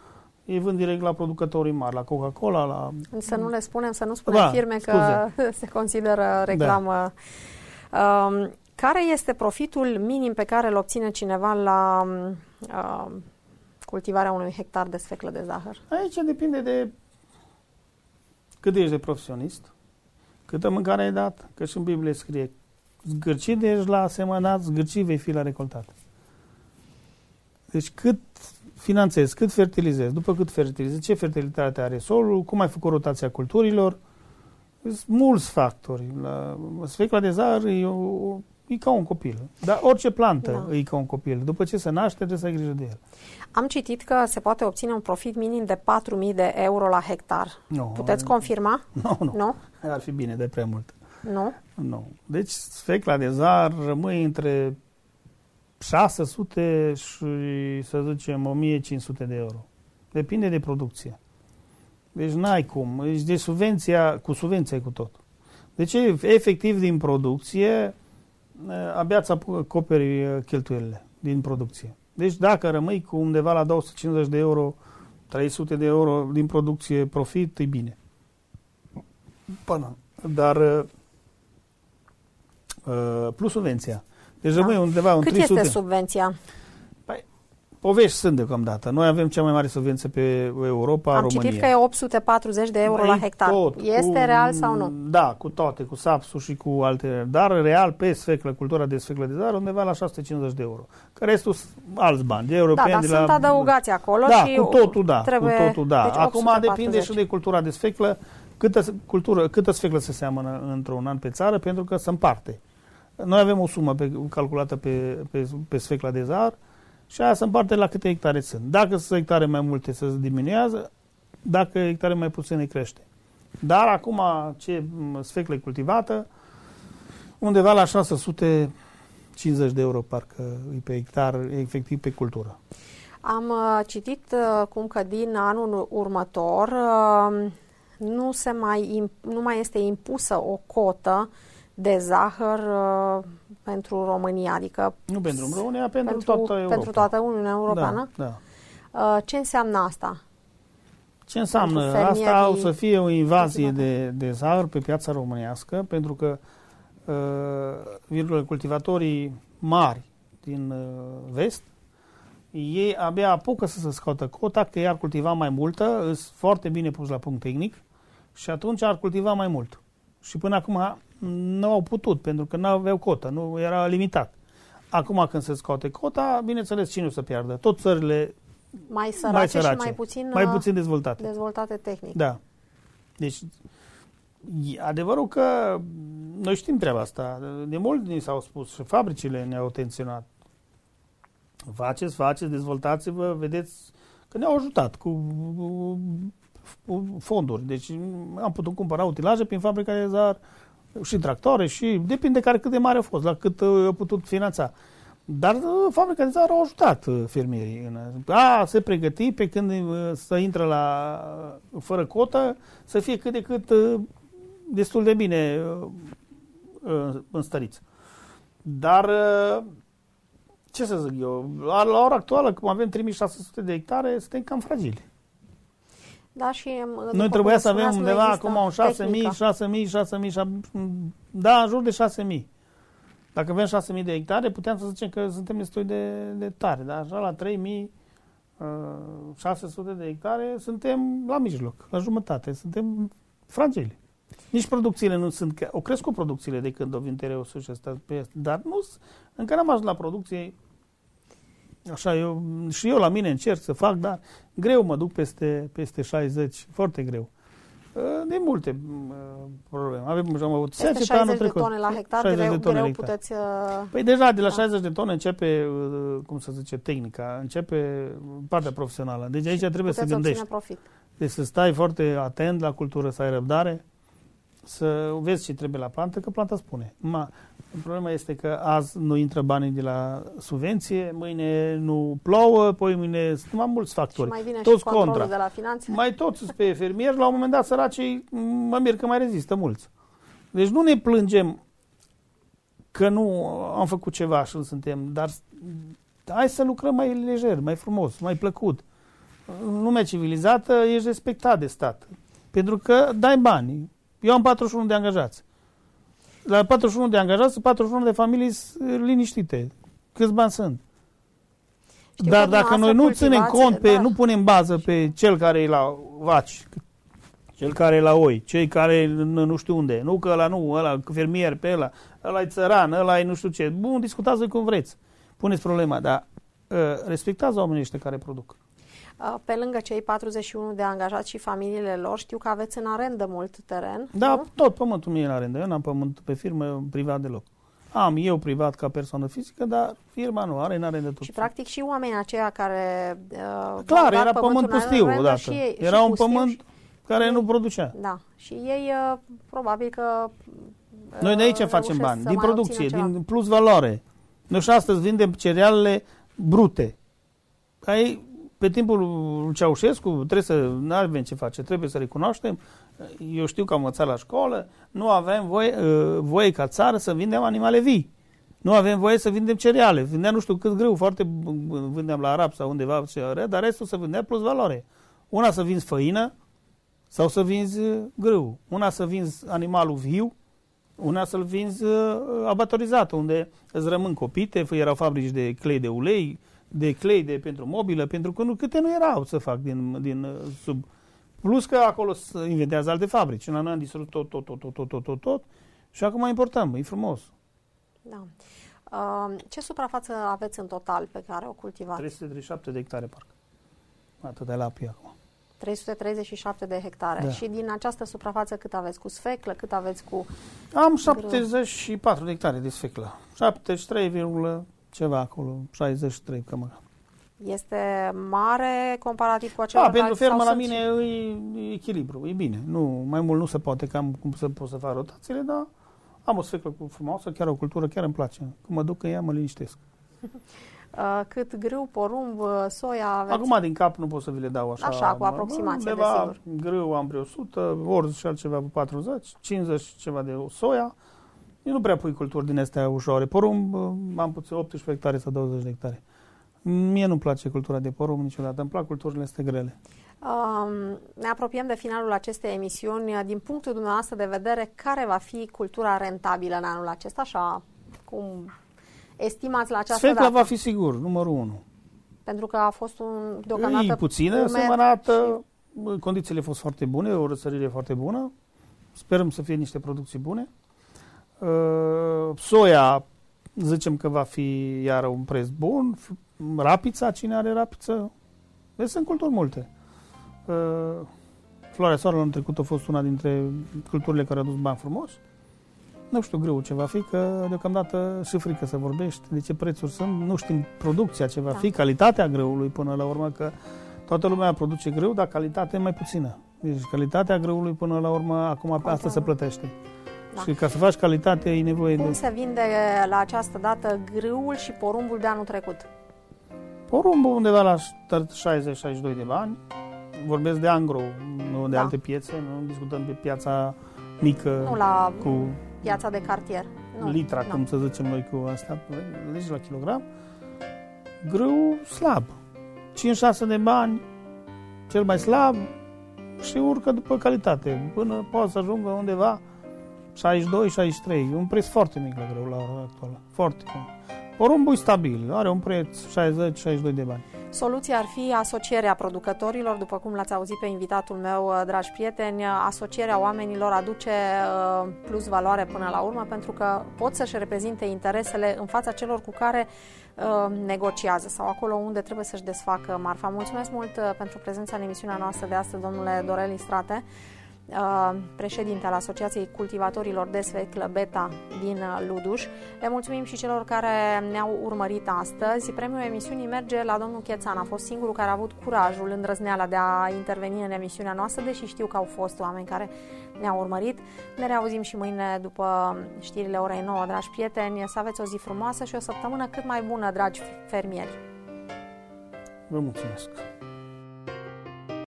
Ei vând direct la producătorii mari, la Coca-Cola, la... Să nu le spunem, să nu spunem da, firme scuze. că se consideră reclamă. Da. Um, care este profitul minim pe care îl obține cineva la uh, cultivarea unui hectar de sfeclă de zahăr? Aici depinde de cât ești de profesionist, câtă mâncare ai dat, că și în Biblie scrie zgârcit ești la semănat, zgârcit vei fi la recoltat. Deci cât finanțezi, cât fertilizezi, după cât fertilizezi, ce fertilitate are solul, cum ai făcut rotația culturilor, sunt mulți factori. La sfecla de zahăr e, o, e ca un copil, dar orice plantă da. E ca un copil. După ce se naște, trebuie să ai grijă de el. Am citit că se poate obține un profit minim de patru mii de euro la hectar. No, Puteți confirma? Nu, nu. nu. Ar fi bine de prea mult. Nu? Nu. Deci sfecla de zahăr rămâne între șase sute și, să zicem, o mie cinci sute de euro. Depinde de producție. Deci n-ai cum. Deci de subvenția, cu subvenția cu tot. Deci efectiv din producție abia îți acoperi cheltuielile din producție. Deci dacă rămâi cu undeva la două sute cincizeci de euro, trei sute de euro din producție profit, e bine. Până. Dar uh, plus subvenția. Deci da. Rămâi undeva un Cât trei sute. Este subvenția? Păi, povești sunt deocamdată. Noi avem cea mai mare subvenție pe Europa, Am România. Am citit că e opt sute patruzeci de euro Băi, la hectar. Tot, este cu, real sau nu? Da, cu toate, cu sapsul și cu alte. Dar real pe sfeclă, cultura de sfeclă de zahăr, undeva la șase sute cincizeci de euro. Că restul alți bani, de europeni. Da, dar de sunt la, adăugați acolo da, și cu totul, da, trebuie, cu totul, da. Deci Acum depinde și de cultura de sfeclă, câtă, cultură, câtă sfeclă se seamănă într-un an pe țară, pentru că se împarte. Noi avem o sumă pe, calculată pe, pe, pe sfecla de zahăr și aia se împarte la câte hectare sunt. Dacă sunt hectare mai multe, se diminuează, dacă hectare mai puține, crește. Dar acum, ce sfeclă e cultivată, undeva la șase sute cincizeci de euro, parcă e pe hectar, efectiv pe cultură. Am uh, citit uh, cum că din anul următor uh, nu, se mai, nu mai este impusă o cotă de zahăr uh, pentru România, adică nu pentru România, pentru, pentru toată Europa. Pentru toată Uniunea Europeană? Da, da. Uh, ce înseamnă asta? Ce înseamnă? Asta o să fie o invazie de, de zahăr pe piața românească, pentru că uh, virgulă, cultivatorii mari din uh, vest, ei abia apucă să se scoată cota, că ei ar cultiva mai multă, sunt foarte bine pus la punct tehnic și atunci ar cultiva mai mult. Și până acum nu au putut, pentru că nu aveau cotă, nu era limitat. Acum când se scoate cota, bineînțeles, cine o să piardă? Tot țările mai sărace, mai sărace și mai puțin, mai puțin dezvoltate. dezvoltate tehnic. Da. Deci, adevărul că noi știm treaba asta. De mult ni s-au spus și fabricile ne-au atenționat. Faceți, faceți, dezvoltați-vă, vedeți că ne-au ajutat cu, cu fonduri. Deci am putut cumpăra utilaje prin fabrica de zahăr și tractoare și depinde care cât de mare a fost, la cât au putut finanța. Dar fabrica de zahăr au ajutat fermierii. A, se pregăti pe când să intră la fără cotă, să fie cât de cât destul de bine înstăriți. Dar ce să zic eu, la ora actuală, cum avem trei mii șase sute de hectare, suntem cam fragili. Da, și noi trebuia să avem undeva acum un șase mii, șase mii, șase mii, da, în jur de șase mii. Dacă avem șase mii de hectare, puteam să zicem că suntem destul de, de tare, dar așa la trei mii șase sute de hectare suntem la mijloc, la jumătate, suntem fragili. Nici producțiile nu sunt, au crescut producțiile de când o vin T R U-ul și ăsta, dar nu, încă n-am ajuns la producție. Așa, eu, și eu la mine încerc să fac, dar greu mă duc peste, peste șaizeci, foarte greu. De multe probleme. Avem, am avut peste șaizeci de tone la hectar, greu, greu hectar. Puteți... Păi deja de la da. șaizeci de tone începe, cum să zice, tehnica, începe partea profesională. Deci aici trebuie să gândești. Profit. Deci să stai foarte atent la cultură, să ai răbdare, să vezi ce trebuie la plantă, că planta spune. Ma, problema este că azi nu intră banii de la subvenție, mâine nu plouă, poi mâine sunt mai mulți factori. Și mai vine toți și controlul contra. De la finanțe. Mai toți pe fermieri, la un moment dat săracii, mă mir că mai rezistă mulți. Deci nu ne plângem că nu am făcut ceva și nu suntem, dar hai să lucrăm mai lejer, mai frumos, mai plăcut. în lumea civilizată ești respectat de stat. Pentru că dai bani. Eu am patruzeci și unu de angajați. La patruzeci și unu de angajați, patruzeci și unu de familii liniștite. Câți bani sunt? Știu Dar dacă noi nu ținem cont, pe, da. nu punem bază pe cel care e la vaci, cel care e la oi, cei care e nu știu unde, nu că ăla nu, ăla fermier pe ăla, ăla e țăran, ăla e nu știu ce. Bun, discutați cum vreți. Puneți problema, dar uh, respectați oamenii ăștia care produc. Pe lângă cei patruzeci și unu de angajați și familiile lor, știu că aveți în arendă mult teren. Da, nu? tot pământul meu e în arendă. Eu n-am pământ pe firmă privat deloc. Am eu privat ca persoană fizică, dar firma nu are în arendă tot. Și practic și oamenii aceia care uh, clar, era pământ pustiu odată. Și ei, era și un pustiu pământ și... care nu producea. Da, și ei uh, probabil că uh, noi de aici facem bani, din producție, ceva. din plus valoare. Noi și astăzi vindem cerealele brute. Ai, pe timpul lui Ceaușescu trebuie să, nu avem ce face, trebuie să recunoaștem, eu știu că am învățat la școală, nu avem voie, voie ca țară să vindem animale vii. Nu avem voie să vindem cereale. Vindeam nu știu cât grâu, foarte vindeam la Arab sau undeva, dar restul să vindea plus valoare. Una să vinzi făină sau să vinzi grâu. Una să vinzi animalul viu, una să-l vinzi abatorizat, unde îți rămân copite, erau fabrici de clei de ulei, de clei de pentru mobilă, pentru că nu, câte nu erau să fac din, din sub... Plus că acolo se inventează alte fabrici. Noi am distrus tot, tot, tot, tot, tot, tot, tot, tot și acum importăm, e frumos. Da. Uh, ce suprafață aveți în total pe care o cultivați? trei sute treizeci și șapte de hectare, parcă. Atât de la apă acum. trei sute treizeci și șapte de hectare. Da. Și din această suprafață cât aveți cu sfeclă, cât aveți cu... Am șaptezeci și patru de hectare de sfeclă. șaptezeci și trei, ceva acolo, șaizeci și trei, cam așa. Este mare comparativ cu acela? Da, pentru fermă la mine e, e echilibru, e bine. Nu, mai mult nu se poate, că am cum să pot să fac rotațiile, dar am o sfeclă frumoasă, chiar o cultură, chiar îmi place. Când mă duc în ea, mă liniștesc. Cât grâu, porumb, soia aveți? Acum din cap nu pot să vi le dau așa. Așa, cu aproximație, desigur. Grâu am vreo o sută, orz și altceva pe patruzeci, cincizeci ceva de soia. Eu nu prea pui culturi din astea ușoare. Porumb am puțin optsprezece hectare sau douăzeci de hectare. Mie nu-mi place cultura de porumb niciodată. Îmi plac culturile astea grele. Um, ne apropiem de finalul acestei emisiuni. Din punctul dumneavoastră de vedere, care va fi cultura rentabilă în anul acesta? Așa cum estimați la această Sfecla dată? va fi sigur, numărul unu. Pentru că a fost un deocamdată e puțină, semănată, și... condițiile au fost foarte bune, o răsărire foarte bună. Sperăm să fie niște producții bune. Uh, soia, zicem că va fi iar un preț bun. Rapița, cine are rapiță? Deci sunt culturi multe. Uh, Floarea soarelui în trecut a fost una dintre culturile care au dus bani frumos. Nu știu greu ce va fi, că deocamdată și frică să vorbești, de ce prețuri sunt, nu știm producția ce va da. fi, calitatea grâului până la urmă, că toată lumea produce grâu, dar calitatea e mai puțină. Deci calitatea grâului până la urmă, acum pe asta se plătește. Da. Și ca să faci calitate e nevoie Cum de... se vinde la această dată grâul și porumbul de anul trecut? Porumbul undeva la șaizeci șaizeci și doi de bani. Vorbesc de Angro, nu de da. alte piețe, nu discutăm de piața mică. Nu la cu piața de cartier. Nu, litra, nu. cum să zicem noi cu asta, legi la kilogram. Grâu slab. cinci șase de bani, cel mai slab, și urcă după calitate. Până poate să ajungă undeva șaizeci și doi șaizeci și trei. E un preț foarte mic la grâu la ora actuală. Foarte mic. Porumbul e stabil, are un preț șaizeci șaizeci și doi de bani. Soluția ar fi asocierea producătorilor, după cum l-ați auzit pe invitatul meu, dragi prieteni, asocierea oamenilor aduce plus valoare până la urmă, pentru că pot să-și reprezinte interesele în fața celor cu care negociază sau acolo unde trebuie să-și desfacă marfa. Mulțumesc mult pentru prezența în emisiunea noastră de astăzi, domnule Dorel Istrate, președinte al Asociației Cultivatorilor de Sfeclă Beta din Luduș. Le mulțumim și celor care ne-au urmărit astăzi. Premiul emisiunii merge la domnul Chețan. A fost singurul care a avut curajul, îndrăzneala de a interveni în emisiunea noastră, deși știu că au fost oameni care ne-au urmărit. Ne reauzim și mâine după știrile orei nouă, dragi prieteni. Să aveți o zi frumoasă și o săptămână cât mai bună, dragi fermieri. Vă mulțumesc!